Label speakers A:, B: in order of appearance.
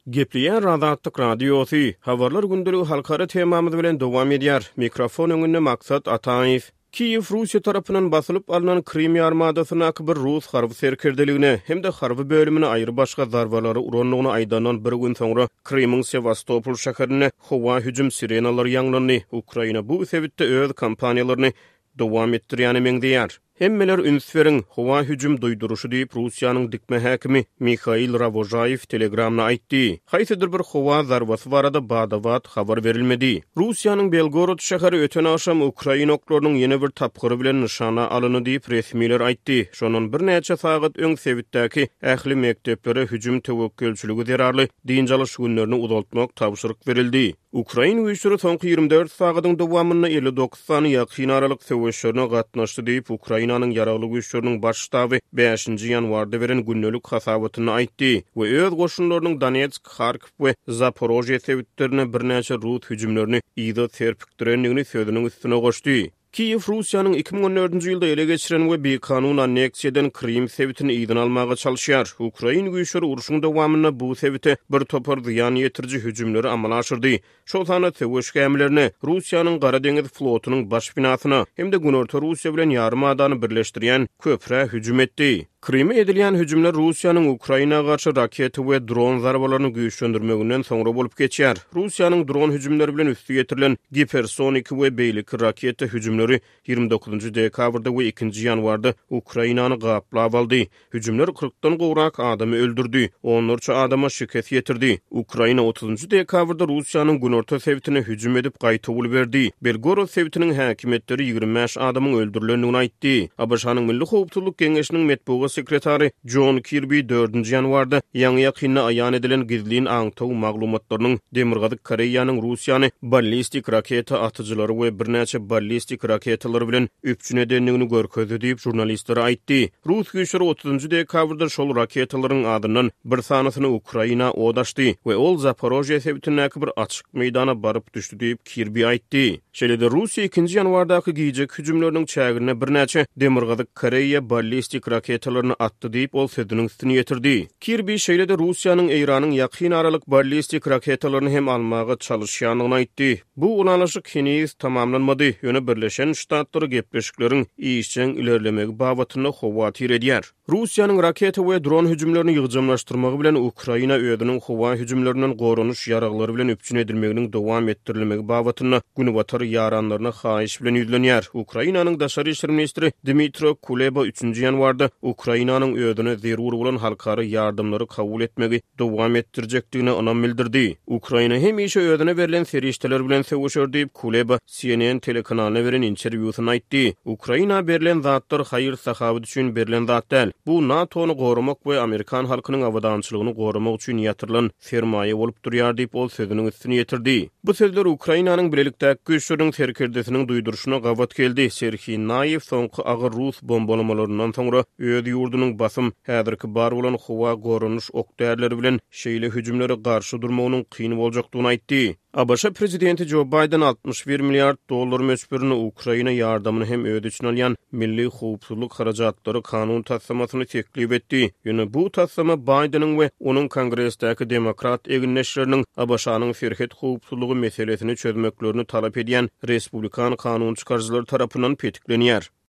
A: Gepliyen Razatlyk Radiosu, habarlar gündülüğü halkara temamyz bilen dowam edýär. Mikrofon öňünde maksat Ataýew. Kiýew Russiýa tarapyndan basylyp alynan Krim ýarmadasyna bir Rus harby serkerdeligine hem-de harby bölümine aýry başga zarbalary uranlygyny aýdandan bir gün soňra Krimiň Sevastopol şäherine howa hüjüm sirenalary ýanglandy. Ukraina bu sebäpde öz kampaniýalaryny dowam etdirýäni meňdeýär. Hemmeler ünsveriň howa hüjüm duýduruşy diýip Russiýanyň dikme häkimi Mikhail Ravojayev telegramna aýtdy. Haýsydyr bir howa zarbasy barada badawat habar berilmedi. Russiýanyň Belgorod şäheri öten akşam Ukraina oklarynyň ýene bir tapgyry bilen nyşana alyny diýip resmiler aýtdy. Şonun bir näçe sagat öň sebitdäki ähli mekteplere hüjüm tewekkülçiligi zerarly diýinjalyş günlerini uzaltmak tapşyryk berildi. Ukraina güýçleri soňky 24 sagatyň dowamyna 59 sany ýakyn aralyk söwüşlerine gatnaşdy diýip Ukrainanyň ýaragly güýçleriniň baş ştaby 5-nji ýanwarda beren günnelik hasabatyny aýtdy we öz goşunlarynyň Donetsk, Kharkiv we Zaporojye sebitlerine birnäçe Rus hüjümlerini ýa-da terpikdirenligini sözüniň üstüne goşdy. Kiýew Russiýanyň 2014-nji ýylda ele geçiren we bekanun anneksiýadan Krim sebitini ýydan almaga çalyşýar. Ukraina güýçleri uruşyň dowamyna bu sebite bir topar ziýan ýetirji hüjümleri amala aşyrdy. Şol sana Teweş gemlerine Russiýanyň Gara deňiz flotunyň baş binasyna hem-de Günorta Russiýa bilen ýarmadany birleşdirýän köpre hüjüm etdi. Krim'e edilýän hüjümler Russiýanyň Ukrainaga garşy raket we dron zarbalaryny güýçlendirmeginden soňra bolup geçýär. Russiýanyň dron hüjümleri bilen üstü getirilen gipersonik we beýlik raket hüjümleri 29-njy dekabrda we 2-nji ýanwarda Ukrainany gaplap aldy. Hüjümler 40-dan gowrak adamy öldürdi, onlarça adama şikayet ýetirdi. Ukraina 30-njy dekabrda Russiýanyň Günorta sebitine hüjüm edip gaýta bul berdi. Belgorod sebitiniň häkimetleri 25 adamyň öldürilendigini aýtdy. ABŞ-nyň Milli Howpsuzlyk Geňeşiniň metbuat sekretary John Kirby 4-nji ýanwarda ýaňy ýakynna aýan edilen gizlin aňtaw maglumatlarynyň Demirgazyk Koreýanyň Russiýany ballistik raketa atyjylary we birnäçe ballistik raketalary bilen üpçün edenligini görkezdi diýip jurnalistlere aýtdy. Rus güýçleri 30-njy dekabrda şol raketalaryň adyndan bir sanasyny Ukraina odaşdy we ol Zaporojye sebitindäki bir açyk meýdana baryp düşdi diýip Kirby aýtdy. Şeýle-de Russiýa 2-nji ýanwardaky giýjek hüjümleriniň çägine birnäçe Demirgazyk Koreýa ballistik raketalaryny attı diýip ol sözüniň üstüne ýetirdi. Kirby şeýle-de Russiýanyň Eýranyň ýakyn aralyk ballistik raketalaryny hem almaga çalyşýanyny aýtdy. Bu ulanyşyk henüz tamamlanmady. Ýöne Birleşen Ştatlary gepleşikleriň işçiň ilerlemegi babatyna howa tir edýär. Russiýanyň raketa we dron hüjümlerini ýygjamlaşdyrmagy bilen Ukraina öýüniň howa hüjümlerinden gorunuş ýaraglary bilen üpçün edilmeginiň dowam etdirilmegi babatyna günübatar ýaranlaryna haýyş bilen ýüzlenýär. Ukrainanyň daşary işler ministri Dmitro Kuleba 3-nji ýanwarda Ukrainanyň öýüne zerur bolan halkary ýardymlary kabul etmegi dowam etdirjekdigini onam bildirdi. Ukraina hem işe öýüne berilen serişdeler bilen söwüşür diýip Kuleba CNN telekanalyna beren interwýusyny aýtdy. Ukraina berilen zatlar haýyr sahabat üçin berilen zat däl. Bu NATO'nu gorumak we Amerikan halkynyň awadançylygyny gorumak üçin ýatyrylan sermaýe bolup durýar diýip ol sözüniň üstüne ýetirdi. Bu sözler Ukrainanyň birlikdäki güýçleriň serkerdesiniň duýduruşyna gawat geldi. Serhiy Naýew soňky agyr Rus bombalamalaryndan soňra öz ýurdunyň basym häzirki bar bolan howa gorunuş okdärleri bilen şeýle hüjümlere garşy durmagynyň kyn boljakdygyny aýtdy. ABŞ prezidenti Joe Biden $61 milyard möçberini Ukraina ýardamyny hem öýde üçin alýan milli howpsuzlyk harajatlary kanun taslamasyny teklip etdi. Ýöne bu taslama Bidenin we onuň Kongresdäki demokrat eginleşleriniň ABŞ-nyň ferhet howpsuzlygy meselesini çözmeklerini talap edýän Respublikan kanun çykarjylary tarapyndan petiklenýär.